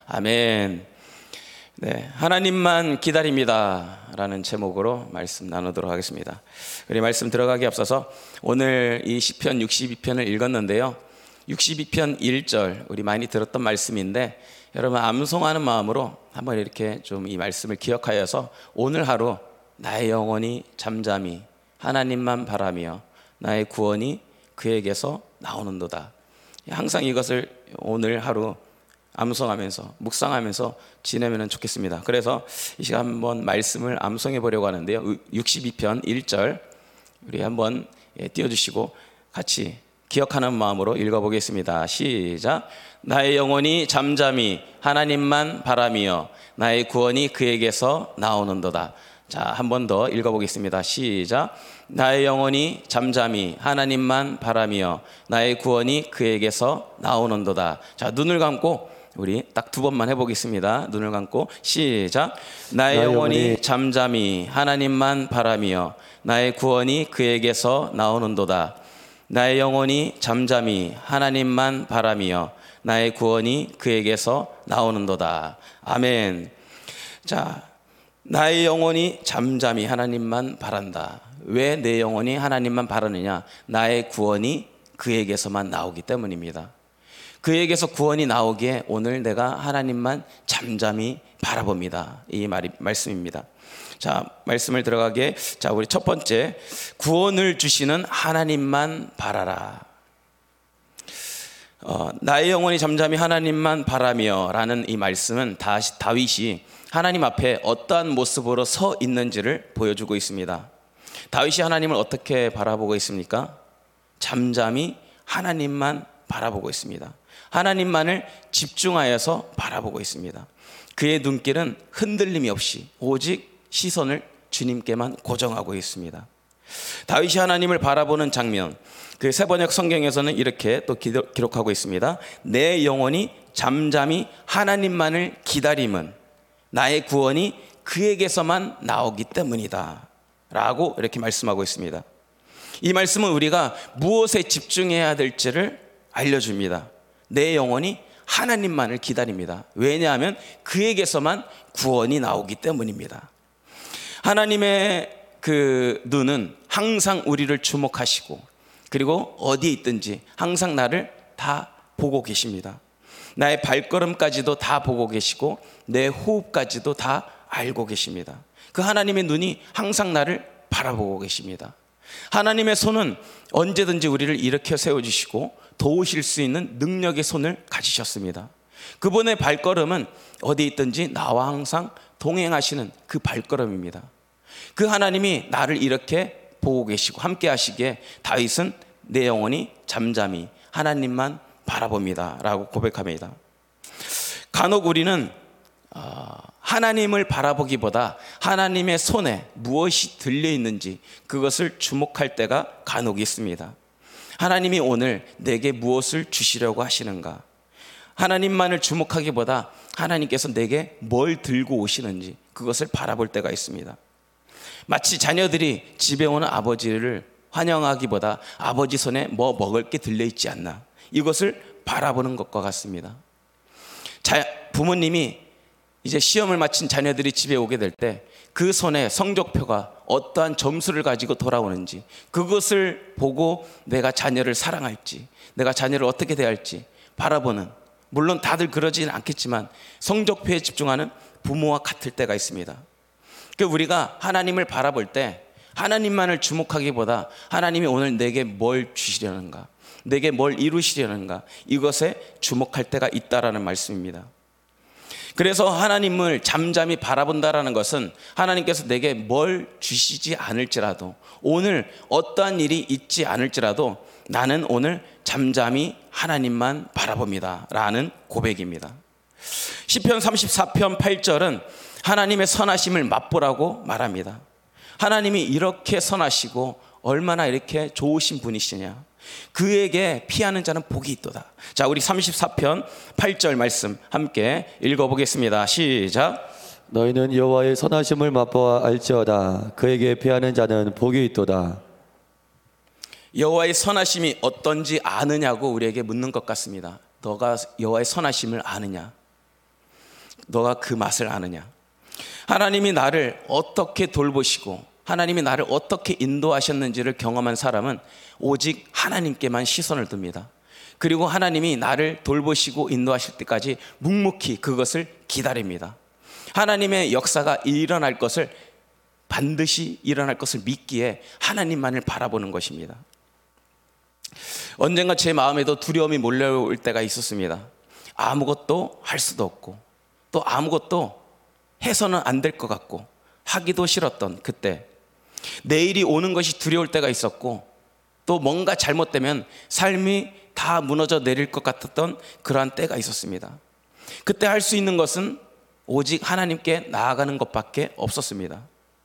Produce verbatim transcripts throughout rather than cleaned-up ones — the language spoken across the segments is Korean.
아멘. 네, 하나님만 기다립니다 라는 제목으로 말씀 나누도록 하겠습니다. 우리 말씀 들어가기 앞서서 오늘 이 시편 육십이 편을 읽었는데요, 육십이 편 일 절 우리 많이 들었던 말씀인데, 여러분 암송하는 마음으로 한번 이렇게 좀 이 말씀을 기억하여서 오늘 하루 나의 영혼이 잠잠히 하나님만 바라며 나의 구원이 그에게서 나오는도다. 항상 이것을 오늘 하루 암송하면서 묵상하면서 지내면 좋겠습니다. 그래서 이 시간 한번 말씀을 암송해 보려고 하는데요, 육십이 편 일 절 우리 한번 띄워주시고 같이 기억하는 마음으로 읽어보겠습니다. 시작. 나의 영혼이 잠잠히 하나님만 바라며 나의 구원이 그에게서 나오는도다. 자, 한 번 더 읽어보겠습니다. 시작. 나의 영혼이 잠잠히 하나님만 바라며 나의 구원이 그에게서 나오는도다. 자, 눈을 감고 우리 딱 두 번만 해보겠습니다. 눈을 감고 시작. 나의, 나의 영혼이 잠잠히 하나님만 바라며 나의 구원이 그에게서 나오는도다. 나의 영혼이 잠잠히 하나님만 바라며 나의 구원이 그에게서 나오는도다. 아멘. 자, 나의 영혼이 잠잠히 하나님만 바란다. 왜 내 영혼이 하나님만 바라느냐? 나의 구원이 그에게서만 나오기 때문입니다. 그에게서 구원이 나오기에 오늘 내가 하나님만 잠잠히 바라봅니다. 이 말이 말씀입니다. 자, 말씀을 들어가게. 자, 우리 첫 번째, 구원을 주시는 하나님만 바라라. 어, 나의 영혼이 잠잠히 하나님만 바라며 라는 이 말씀은 다시 다윗이 하나님 앞에 어떠한 모습으로 서 있는지를 보여주고 있습니다. 다윗이 하나님을 어떻게 바라보고 있습니까? 잠잠히 하나님만 바라보고 있습니다. 하나님만을 집중하여서 바라보고 있습니다. 그의 눈길은 흔들림이 없이 오직 시선을 주님께만 고정하고 있습니다. 다윗이 하나님을 바라보는 장면, 그 세번역 성경에서는 이렇게 또 기록하고 있습니다. 내 영혼이 잠잠히 하나님만을 기다림은 나의 구원이 그에게서만 나오기 때문이다 라고 이렇게 말씀하고 있습니다. 이 말씀은 우리가 무엇에 집중해야 될지를 알려줍니다. 내 영혼이 하나님만을 기다립니다. 왜냐하면 그에게서만 구원이 나오기 때문입니다. 하나님의 그 눈은 항상 우리를 주목하시고, 그리고 어디에 있든지 항상 나를 다 보고 계십니다. 나의 발걸음까지도 다 보고 계시고 내 호흡까지도 다 알고 계십니다. 그 하나님의 눈이 항상 나를 바라보고 계십니다. 하나님의 손은 언제든지 우리를 일으켜 세워주시고 도우실 수 있는 능력의 손을 가지셨습니다. 그분의 발걸음은 어디 있든지 나와 항상 동행하시는 그 발걸음입니다. 그 하나님이 나를 이렇게 보고 계시고 함께 하시기에 다윗은 내 영혼이 잠잠히 하나님만 바라봅니다 라고 고백합니다. 간혹 우리는 하나님을 바라보기보다 하나님의 손에 무엇이 들려있는지 그것을 주목할 때가 간혹 있습니다. 하나님이 오늘 내게 무엇을 주시려고 하시는가? 하나님만을 주목하기보다 하나님께서 내게 뭘 들고 오시는지 그것을 바라볼 때가 있습니다. 마치 자녀들이 집에 오는 아버지를 환영하기보다 아버지 손에 뭐 먹을 게 들려있지 않나, 이것을 바라보는 것과 같습니다. 자, 부모님이 이제 시험을 마친 자녀들이 집에 오게 될 때 그 손에 성적표가 어떠한 점수를 가지고 돌아오는지 그것을 보고 내가 자녀를 사랑할지, 내가 자녀를 어떻게 대할지 바라보는, 물론 다들 그러지는 않겠지만 성적표에 집중하는 부모와 같을 때가 있습니다. 그러니까 우리가 하나님을 바라볼 때 하나님만을 주목하기보다 하나님이 오늘 내게 뭘 주시려는가, 내게 뭘 이루시려는가, 이것에 주목할 때가 있다라는 말씀입니다. 그래서 하나님을 잠잠히 바라본다라는 것은 하나님께서 내게 뭘 주시지 않을지라도, 오늘 어떠한 일이 있지 않을지라도 나는 오늘 잠잠히 하나님만 바라봅니다 라는 고백입니다. 시편 삼십사 편 팔 절은 하나님의 선하심을 맛보라고 말합니다. 하나님이 이렇게 선하시고 얼마나 이렇게 좋으신 분이시냐, 그에게 피하는 자는 복이 있도다. 자, 우리 삼십사 편 팔 절 말씀 함께 읽어보겠습니다. 시작. 너희는 여호와의 선하심을 맛보아 알지어다. 그에게 피하는 자는 복이 있도다. 여호와의 선하심이 어떤지 아느냐고 우리에게 묻는 것 같습니다. 너가 여호와의 선하심을 아느냐? 너가 그 맛을 아느냐? 하나님이 나를 어떻게 돌보시고 하나님이 나를 어떻게 인도하셨는지를 경험한 사람은 오직 하나님께만 시선을 둡니다. 그리고 하나님이 나를 돌보시고 인도하실 때까지 묵묵히 그것을 기다립니다. 하나님의 역사가 일어날 것을 반드시 일어날 것을 믿기에 하나님만을 바라보는 것입니다. 언젠가 제 마음에도 두려움이 몰려올 때가 있었습니다. 아무것도 할 수도 없고 또 아무것도 해서는 안 될 것 같고 하기도 싫었던 그때, 내일이 오는 것이 두려울 때가 있었고 또 뭔가 잘못되면 삶이 다 무너져 내릴 것 같았던 그러한 때가 있었습니다. 그때 할 수 있는 것은 오직 하나님께 나아가는 것밖에 없었습니다.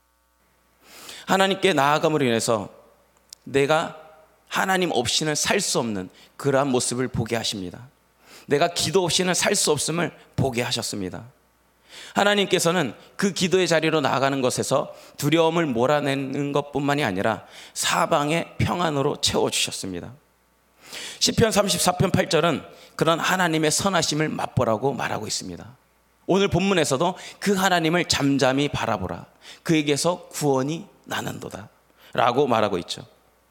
하나님께 나아감으로 인해서 내가 하나님 없이는 살 수 없는 그러한 모습을 보게 하십니다. 내가 기도 없이는 살 수 없음을 보게 하셨습니다. 하나님께서는 그 기도의 자리로 나아가는 것에서 두려움을 몰아내는 것뿐만이 아니라 사방에 평안으로 채워주셨습니다. 시편 삼십사 편 팔 절은 그런 하나님의 선하심을 맛보라고 말하고 있습니다. 오늘 본문에서도 그 하나님을 잠잠히 바라보라, 그에게서 구원이 나는도다 라고 말하고 있죠.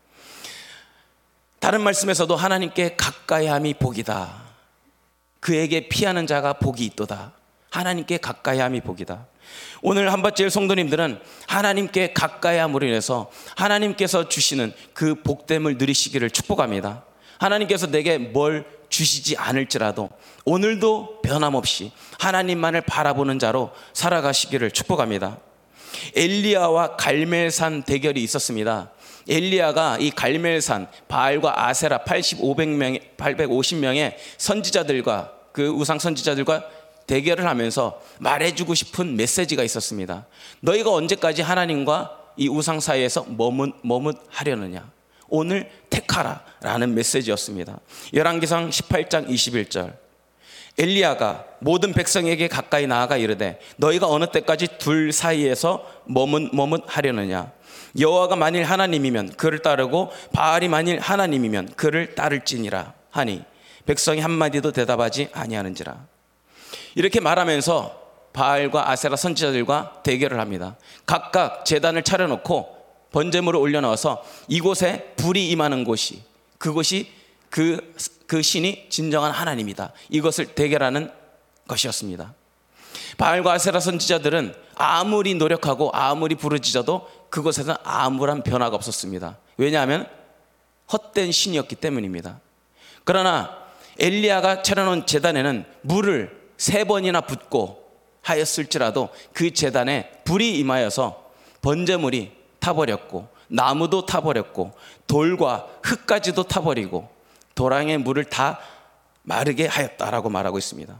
다른 말씀에서도 하나님께 가까이함이 복이다, 그에게 피하는 자가 복이 있도다, 하나님께 가까이함이 복이다. 오늘 한밭제일 성도님들은 하나님께 가까이함으로 인해서 하나님께서 주시는 그 복됨을 누리시기를 축복합니다. 하나님께서 내게 뭘 주시지 않을지라도 오늘도 변함없이 하나님만을 바라보는 자로 살아가시기를 축복합니다. 엘리야와 갈멜산 대결이 있었습니다. 엘리야가 이 갈멜산 바알과 아세라 팔십오백 명, 팔백오십 명의 선지자들과 그 우상 선지자들과 대결을 하면서 말해주고 싶은 메시지가 있었습니다. 너희가 언제까지 하나님과 이 우상 사이에서 머뭇, 머뭇하려느냐, 오늘 택하라 라는 메시지였습니다. 열왕기상 십팔 장 이십일 절, 엘리야가 모든 백성에게 가까이 나아가 이르되 너희가 어느 때까지 둘 사이에서 머뭇 머뭇하려느냐, 여호와가 만일 하나님이면 그를 따르고 바알이 만일 하나님이면 그를 따를지니라 하니 백성이 한마디도 대답하지 아니하는지라. 이렇게 말하면서 바알과 아세라 선지자들과 대결을 합니다. 각각 제단을 차려놓고 번제물을 올려놓아서 이곳에 불이 임하는 곳이, 그곳이 그, 그 신이 진정한 하나님이다, 이것을 대결하는 것이었습니다. 바알과 아세라 선지자들은 아무리 노력하고 아무리 부르짖어도 그곳에는 아무런 변화가 없었습니다. 왜냐하면 헛된 신이었기 때문입니다. 그러나 엘리야가 차려놓은 제단에는 물을 세 번이나 붓고 하였을지라도 그 제단에 불이 임하여서 번제물이 타버렸고 나무도 타버렸고 돌과 흙까지도 타버리고 도랑의 물을 다 마르게 하였다라고 말하고 있습니다.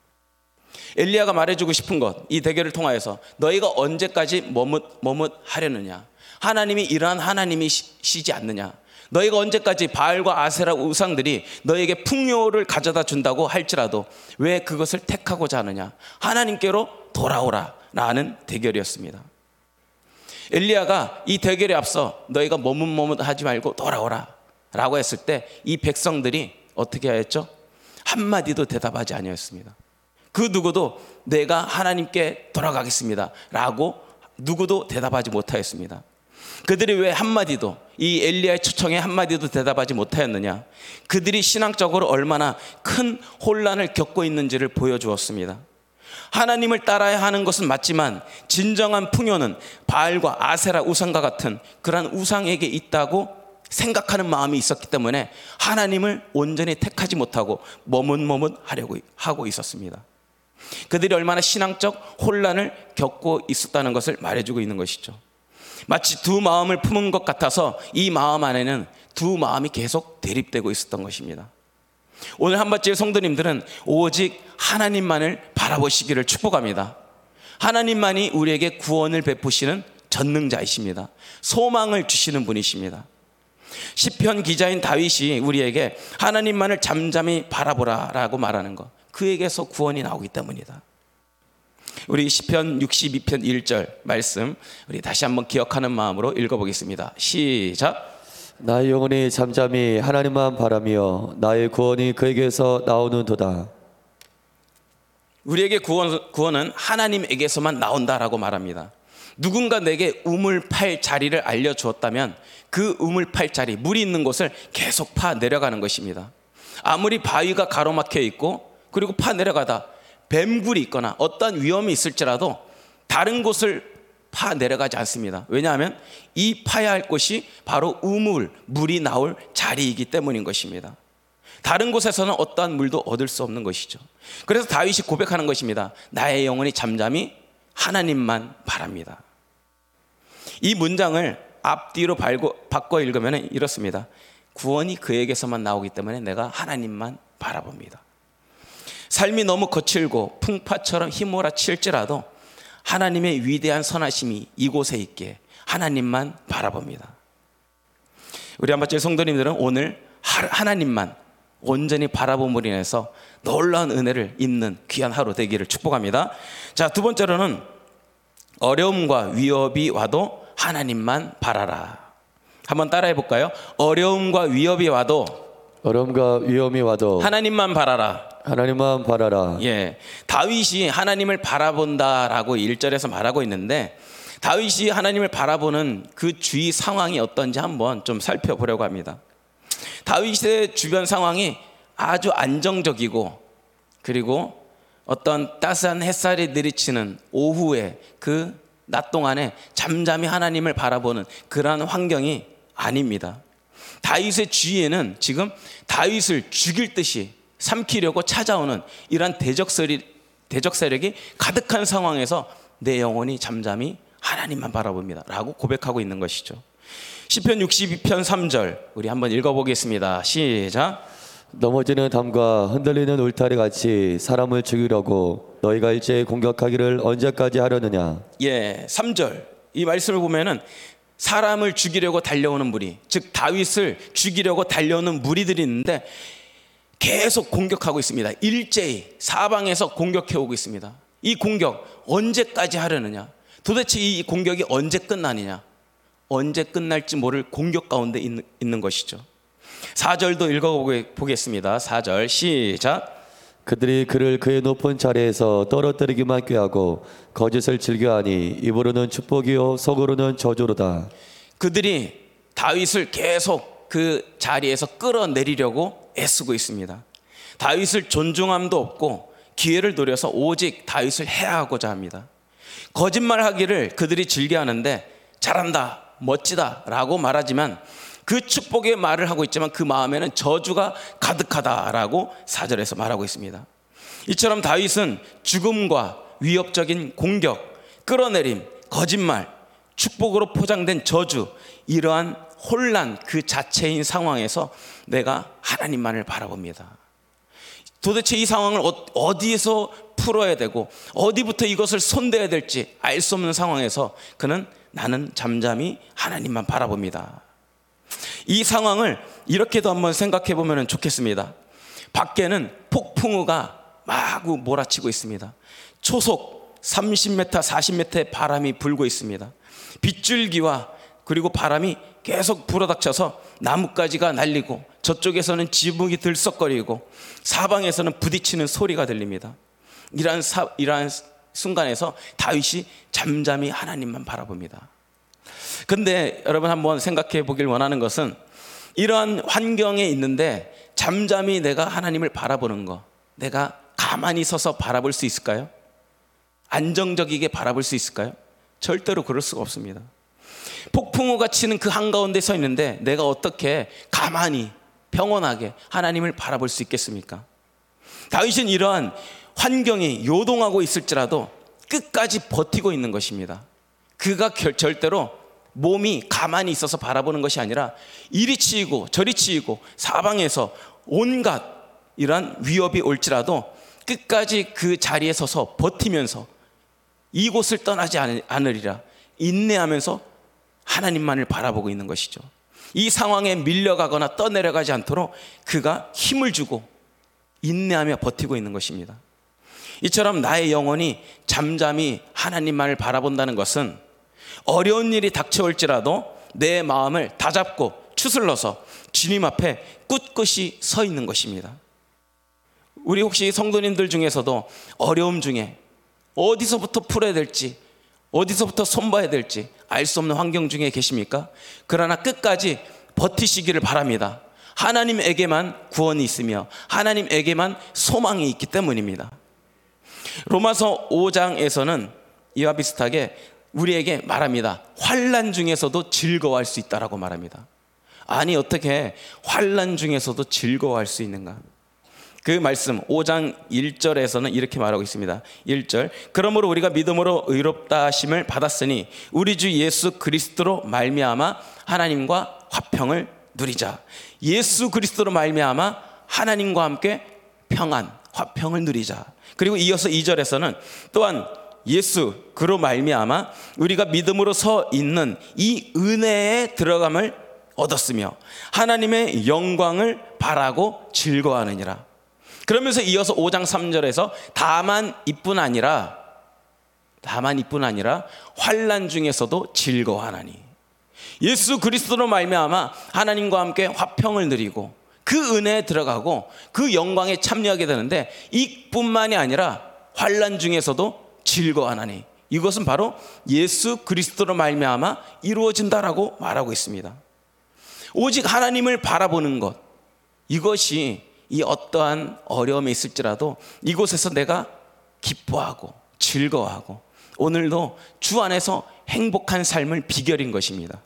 엘리야가 말해주고 싶은 것, 이 대결을 통하여서 너희가 언제까지 머뭇 머뭇 하려느냐, 하나님이 이러한 하나님이시지 않느냐, 너희가 언제까지 바알과 아세라 우상들이 너에게 풍요를 가져다 준다고 할지라도 왜 그것을 택하고자 하느냐, 하나님께로 돌아오라 라는 대결이었습니다. 엘리야가 이 대결에 앞서 너희가 머뭇머뭇하지 말고 돌아오라 라고 했을 때 이 백성들이 어떻게 하였죠? 한마디도 대답하지 아니었습니다. 그 누구도 내가 하나님께 돌아가겠습니다 라고 누구도 대답하지 못하였습니다. 그들이 왜 한마디도, 이 엘리야의 초청에 한마디도 대답하지 못하였느냐, 그들이 신앙적으로 얼마나 큰 혼란을 겪고 있는지를 보여주었습니다. 하나님을 따라야 하는 것은 맞지만 진정한 풍요는 바알과 아세라 우상과 같은 그러한 우상에게 있다고 생각하는 마음이 있었기 때문에 하나님을 온전히 택하지 못하고 머뭇머뭇 하려고 하고 있었습니다. 그들이 얼마나 신앙적 혼란을 겪고 있었다는 것을 말해주고 있는 것이죠. 마치 두 마음을 품은 것 같아서 이 마음 안에는 두 마음이 계속 대립되고 있었던 것입니다. 오늘 한밭제일 성도님들은 오직 하나님만을 바라보시기를 축복합니다. 하나님만이 우리에게 구원을 베푸시는 전능자이십니다. 소망을 주시는 분이십니다. 시편 기자인 다윗이 우리에게 하나님만을 잠잠히 바라보라 라고 말하는 것, 그에게서 구원이 나오기 때문이다. 우리 시편 육십이 편 일 절 말씀 우리 다시 한번 기억하는 마음으로 읽어보겠습니다. 시작. 나의 영혼이 잠잠히 하나님만 바라며 나의 구원이 그에게서 나오는도다. 우리에게 구원, 구원은 하나님에게서만 나온다라고 말합니다. 누군가 내게 우물 팔 자리를 알려주었다면 그 우물 팔 자리, 물이 있는 곳을 계속 파 내려가는 것입니다. 아무리 바위가 가로막혀 있고 그리고 파 내려가다 뱀굴이 있거나 어떤 위험이 있을지라도 다른 곳을 파 내려가지 않습니다. 왜냐하면 이 파야 할 곳이 바로 우물, 물이 나올 자리이기 때문인 것입니다. 다른 곳에서는 어떠한 물도 얻을 수 없는 것이죠. 그래서 다윗이 고백하는 것입니다. 나의 영혼이 잠잠히 하나님만 바랍니다. 이 문장을 앞뒤로 바꿔 읽으면 이렇습니다. 구원이 그에게서만 나오기 때문에 내가 하나님만 바라봅니다. 삶이 너무 거칠고 풍파처럼 휘몰아칠지라도 하나님의 위대한 선하심이 이곳에 있기에 하나님만 바라봅니다. 우리 한마디 성도님들은 오늘 하나님만 온전히 바라봄으로 인해서 놀라운 은혜를 입는 귀한 하루 되기를 축복합니다. 자, 두 번째로는 어려움과 위협이 와도 하나님만 바라라. 한번 따라해 볼까요? 어려움과 위협이 와도 어려움과 위험이 와도 하나님만 바라라. 하나님만 바라라. 예, 다윗이 하나님을 바라본다라고 일 절에서 말하고 있는데 다윗이 하나님을 바라보는 그 주위 상황이 어떤지 한번 좀 살펴보려고 합니다. 다윗의 주변 상황이 아주 안정적이고 그리고 어떤 따스한 햇살이 내리치는 오후에 그 낮 동안에 잠잠히 하나님을 바라보는 그러한 환경이 아닙니다. 다윗의 주위에는 지금 다윗을 죽일 듯이 삼키려고 찾아오는 이러한 대적 세력이, 대적 세력이 가득한 상황에서 내 영혼이 잠잠히 하나님만 바라봅니다 라고 고백하고 있는 것이죠. 시편 육십이 편 삼 절 우리 한번 읽어보겠습니다. 시작. 넘어지는 담과 흔들리는 울타리 같이 사람을 죽이려고 너희가 일제히 공격하기를 언제까지 하려느냐. 예, 삼 절 이 말씀을 보면은 사람을 죽이려고 달려오는 무리, 즉 다윗을 죽이려고 달려오는 무리들이 있는데 계속 공격하고 있습니다. 일제히 사방에서 공격해 오고 있습니다. 이 공격 언제까지 하려느냐? 도대체 이 공격이 언제 끝나느냐? 언제 끝날지 모를 공격 가운데 있는, 있는 것이죠. 사 절도 읽어보겠습니다. 사 절 시작. 그들이 그를 그의 높은 자리에서 떨어뜨리기만 꾀하고 거짓을 즐겨하니 입으로는 축복이요 속으로는 저주로다. 그들이 다윗을 계속 그 자리에서 끌어내리려고 애쓰고 있습니다. 다윗을 존중함도 없고 기회를 노려서 오직 다윗을 해하고자 합니다. 거짓말하기를 그들이 즐겨하는데 잘한다, 멋지다 라고 말하지만 그 축복의 말을 하고 있지만 그 마음에는 저주가 가득하다라고 사 절에서 말하고 있습니다. 이처럼 다윗은 죽음과 위협적인 공격, 끌어내림, 거짓말, 축복으로 포장된 저주, 이러한 혼란 그 자체인 상황에서 내가 하나님만을 바라봅니다. 도대체 이 상황을 어디에서 풀어야 되고 어디부터 이것을 손대야 될지 알 수 없는 상황에서 그는 나는 잠잠히 하나님만 바라봅니다. 이 상황을 이렇게도 한번 생각해 보면 좋겠습니다. 밖에는 폭풍우가 마구 몰아치고 있습니다. 초속 삼십 미터, 사십 미터의 바람이 불고 있습니다. 빗줄기와 그리고 바람이 계속 불어닥쳐서 나뭇가지가 날리고 저쪽에서는 지붕이 들썩거리고 사방에서는 부딪히는 소리가 들립니다. 이러한, 사, 이러한 순간에서 다윗이 잠잠히 하나님만 바라봅니다. 근데 여러분 한번 생각해 보길 원하는 것은 이러한 환경에 있는데 잠잠히 내가 하나님을 바라보는 거, 내가 가만히 서서 바라볼 수 있을까요? 안정적이게 바라볼 수 있을까요? 절대로 그럴 수가 없습니다. 폭풍우가 치는 그 한가운데 서 있는데 내가 어떻게 가만히 평온하게 하나님을 바라볼 수 있겠습니까? 다윗은 이러한 환경이 요동하고 있을지라도 끝까지 버티고 있는 것입니다. 그가 결, 절대로 몸이 가만히 있어서 바라보는 것이 아니라 이리 치이고 저리 치이고 사방에서 온갖 이러한 위협이 올지라도 끝까지 그 자리에 서서 버티면서 이곳을 떠나지 않으리라 인내하면서 하나님만을 바라보고 있는 것이죠. 이 상황에 밀려가거나 떠내려가지 않도록 그가 힘을 주고 인내하며 버티고 있는 것입니다. 이처럼 나의 영혼이 잠잠히 하나님만을 바라본다는 것은 어려운 일이 닥쳐올지라도 내 마음을 다잡고 추슬러서 주님 앞에 꿋꿋이 서 있는 것입니다. 우리 혹시 성도님들 중에서도 어려움 중에 어디서부터 풀어야 될지, 어디서부터 손봐야 될지 알 수 없는 환경 중에 계십니까? 그러나 끝까지 버티시기를 바랍니다. 하나님에게만 구원이 있으며 하나님에게만 소망이 있기 때문입니다. 로마서 오 장에서는 이와 비슷하게 우리에게 말합니다. 환난 중에서도 즐거워할 수 있다라고 말합니다. 아니, 어떻게 환난 중에서도 즐거워할 수 있는가? 그 말씀 오 장 일 절에서는 이렇게 말하고 있습니다. 일 절, 그러므로 우리가 믿음으로 의롭다 하심을 받았으니 우리 주 예수 그리스도로 말미암아 하나님과 화평을 누리자. 예수 그리스도로 말미암아 하나님과 함께 평안, 화평을 누리자. 그리고 이어서 이 절에서는 또한 예수 그로 말미암아 우리가 믿음으로 서 있는 이 은혜에 들어감을 얻었으며 하나님의 영광을 바라고 즐거워하느니라. 그러면서 이어서 오 장 삼 절에서 다만 이뿐 아니라 다만 이뿐 아니라 환난 중에서도 즐거워하나니, 예수 그리스도로 말미암아 하나님과 함께 화평을 누리고 그 은혜에 들어가고 그 영광에 참여하게 되는데, 이뿐만이 아니라 환난 중에서도 즐거워하나니, 이것은 바로 예수 그리스도로 말미암아 이루어진다라고 말하고 있습니다. 오직 하나님을 바라보는 것, 이것이 이 어떠한 어려움이 있을지라도 이곳에서 내가 기뻐하고 즐거워하고 오늘도 주 안에서 행복한 삶을 비결인 것입니다.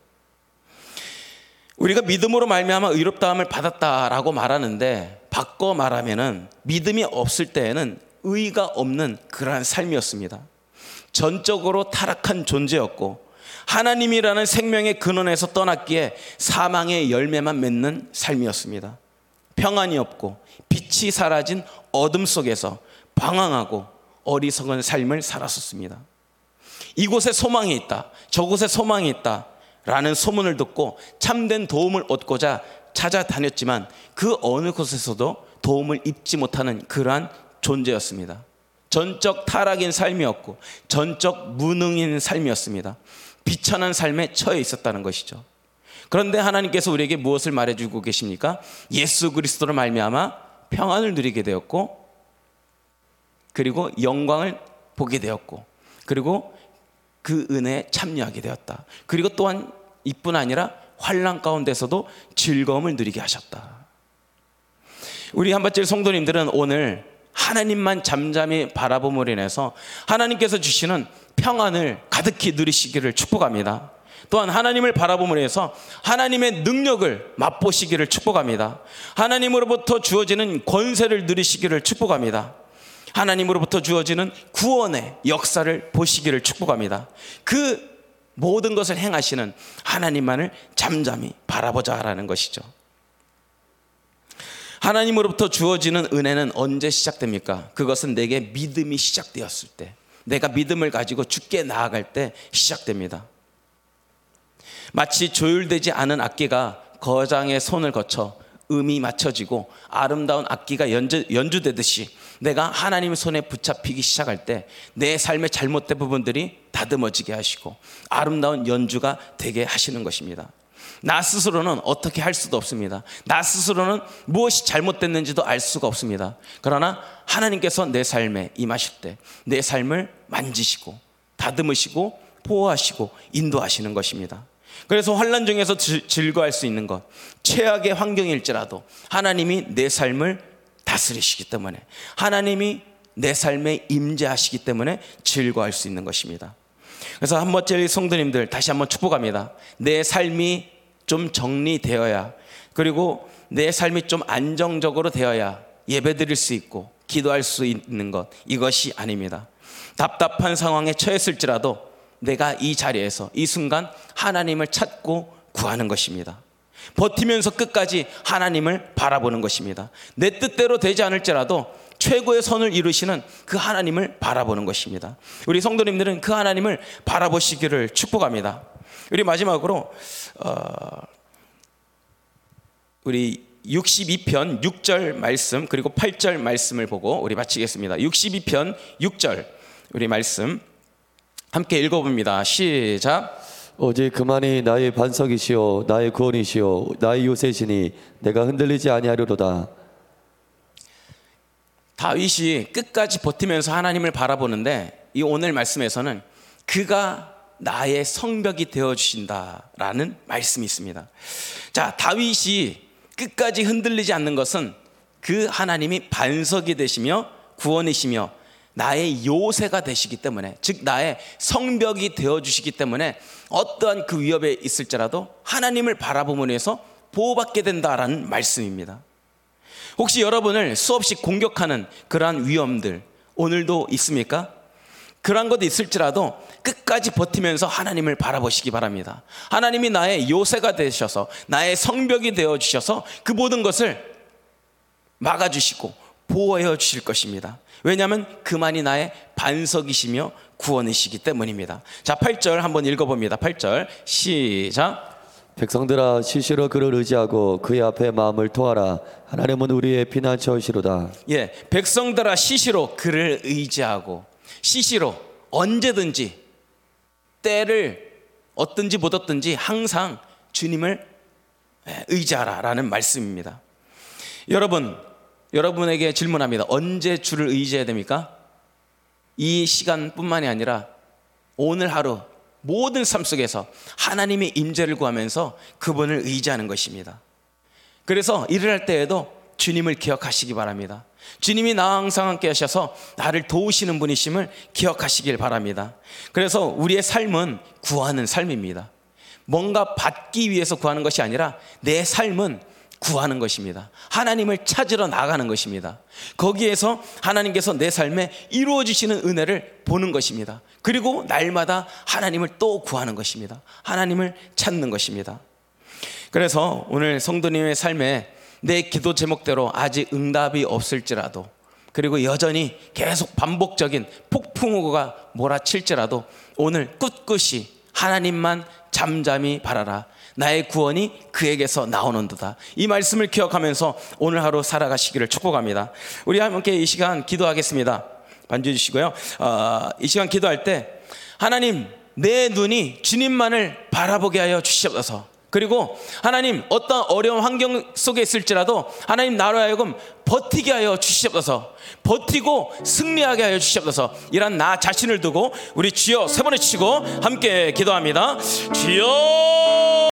우리가 믿음으로 말미암아 의롭다함을 받았다라고 말하는데, 바꿔 말하면은 믿음이 없을 때에는 의가 없는 그러한 삶이었습니다. 전적으로 타락한 존재였고 하나님이라는 생명의 근원에서 떠났기에 사망의 열매만 맺는 삶이었습니다. 평안이 없고 빛이 사라진 어둠 속에서 방황하고 어리석은 삶을 살았었습니다. 이곳에 소망이 있다, 저곳에 소망이 있다 라는 소문을 듣고 참된 도움을 얻고자 찾아다녔지만 그 어느 곳에서도 도움을 입지 못하는 그러한 존재였습니다. 전적 타락인 삶이었고 전적 무능인 삶이었습니다. 비천한 삶에 처해 있었다는 것이죠. 그런데 하나님께서 우리에게 무엇을 말해주고 계십니까? 예수 그리스도로 말미암아 평안을 누리게 되었고, 그리고 영광을 보게 되었고, 그리고 그 은혜에 참여하게 되었다. 그리고 또한 이뿐 아니라 환난 가운데서도 즐거움을 누리게 하셨다. 우리 한밭질 성도님들은 오늘 하나님만 잠잠히 바라봄으로 인해서 하나님께서 주시는 평안을 가득히 누리시기를 축복합니다. 또한 하나님을 바라봄으로 해서 하나님의 능력을 맛보시기를 축복합니다. 하나님으로부터 주어지는 권세를 누리시기를 축복합니다. 하나님으로부터 주어지는 구원의 역사를 보시기를 축복합니다. 그 모든 것을 행하시는 하나님만을 잠잠히 바라보자라는 것이죠. 하나님으로부터 주어지는 은혜는 언제 시작됩니까? 그것은 내게 믿음이 시작되었을 때, 내가 믿음을 가지고 주께 나아갈 때 시작됩니다. 마치 조율되지 않은 악기가 거장의 손을 거쳐 음이 맞춰지고 아름다운 악기가 연주, 연주되듯이 내가 하나님의 손에 붙잡히기 시작할 때 내 삶의 잘못된 부분들이 다듬어지게 하시고 아름다운 연주가 되게 하시는 것입니다. 나 스스로는 어떻게 할 수도 없습니다. 나 스스로는 무엇이 잘못됐는지도 알 수가 없습니다. 그러나 하나님께서 내 삶에 임하실 때 내 삶을 만지시고 다듬으시고 보호하시고 인도하시는 것입니다. 그래서 환난 중에서 즐거워할 수 있는 것, 최악의 환경일지라도 하나님이 내 삶을 다스리시기 때문에, 하나님이 내 삶에 임재하시기 때문에 즐거워할 수 있는 것입니다. 그래서 한번째 성도님들 다시 한번 축복합니다. 내 삶이 좀 정리되어야, 그리고 내 삶이 좀 안정적으로 되어야 예배드릴 수 있고 기도할 수 있는 것, 이것이 아닙니다. 답답한 상황에 처했을지라도 내가 이 자리에서 이 순간 하나님을 찾고 구하는 것입니다. 버티면서 끝까지 하나님을 바라보는 것입니다. 내 뜻대로 되지 않을지라도 최고의 선을 이루시는 그 하나님을 바라보는 것입니다. 우리 성도님들은 그 하나님을 바라보시기를 축복합니다. 우리 마지막으로 어, 우리 육십이 편 육 절 말씀 그리고 팔 절 말씀을 보고 우리 마치겠습니다. 육십이 편 육 절 우리 말씀 함께 읽어봅니다. 시작. 오직 그만이 나의 반석이시오 나의 구원이시오 나의 요새시니 내가 흔들리지 아니하리로다. 다윗이 끝까지 버티면서 하나님을 바라보는데 이 오늘 말씀에서는 그가 나의 성벽이 되어주신다라는 말씀이 있습니다. 자, 다윗이 끝까지 흔들리지 않는 것은 그 하나님이 반석이 되시며 구원이시며 나의 요새가 되시기 때문에, 즉 나의 성벽이 되어주시기 때문에 어떠한 그 위협에 있을지라도 하나님을 바라봄으로 해서 보호받게 된다라는 말씀입니다. 혹시 여러분을 수없이 공격하는 그러한 위험들 오늘도 있습니까? 그러한 것도 있을지라도 끝까지 버티면서 하나님을 바라보시기 바랍니다. 하나님이 나의 요새가 되셔서 나의 성벽이 되어주셔서 그 모든 것을 막아주시고 보호해 주실 것입니다. 왜냐하면 그만이 나의 반석이시며 구원이시기 때문입니다. 자, 팔 절 한번 읽어봅니다. 팔 절 시작. 백성들아 시시로 그를 의지하고 그의 앞에 마음을 토하라. 하나님은 우리의 피난처시로다. 예, 백성들아 시시로 그를 의지하고, 시시로 언제든지 때를 얻든지 못 얻든지 항상 주님을 의지하라라는 말씀입니다. 여러분, 여러분에게 질문합니다. 언제 주를 의지해야 됩니까? 이 시간뿐만이 아니라 오늘 하루 모든 삶 속에서 하나님의 임재를 구하면서 그분을 의지하는 것입니다. 그래서 일을 할 때에도 주님을 기억하시기 바랍니다. 주님이 나와 항상 함께 하셔서 나를 도우시는 분이심을 기억하시길 바랍니다. 그래서 우리의 삶은 구하는 삶입니다. 뭔가 받기 위해서 구하는 것이 아니라 내 삶은 구하는 것입니다. 하나님을 찾으러 나가는 것입니다. 거기에서 하나님께서 내 삶에 이루어 주시는 은혜를 보는 것입니다. 그리고 날마다 하나님을 또 구하는 것입니다. 하나님을 찾는 것입니다. 그래서 오늘 성도님의 삶에 내 기도 제목대로 아직 응답이 없을지라도, 그리고 여전히 계속 반복적인 폭풍우가 몰아칠지라도 오늘 꿋꿋이 하나님만 잠잠히 바라라. 나의 구원이 그에게서 나오는도다. 이 말씀을 기억하면서 오늘 하루 살아가시기를 축복합니다. 우리 함께 이 시간 기도하겠습니다. 반주해 주시고요. 어, 이 시간 기도할 때 하나님, 내 눈이 주님만을 바라보게 하여 주시옵소서. 그리고 하나님, 어떤 어려운 환경 속에 있을지라도 하나님 나로 하여금 버티게 하여 주시옵소서. 버티고 승리하게 하여 주시옵소서. 이런 나 자신을 두고 우리 주여 세 번에 치고 함께 기도합니다. 주여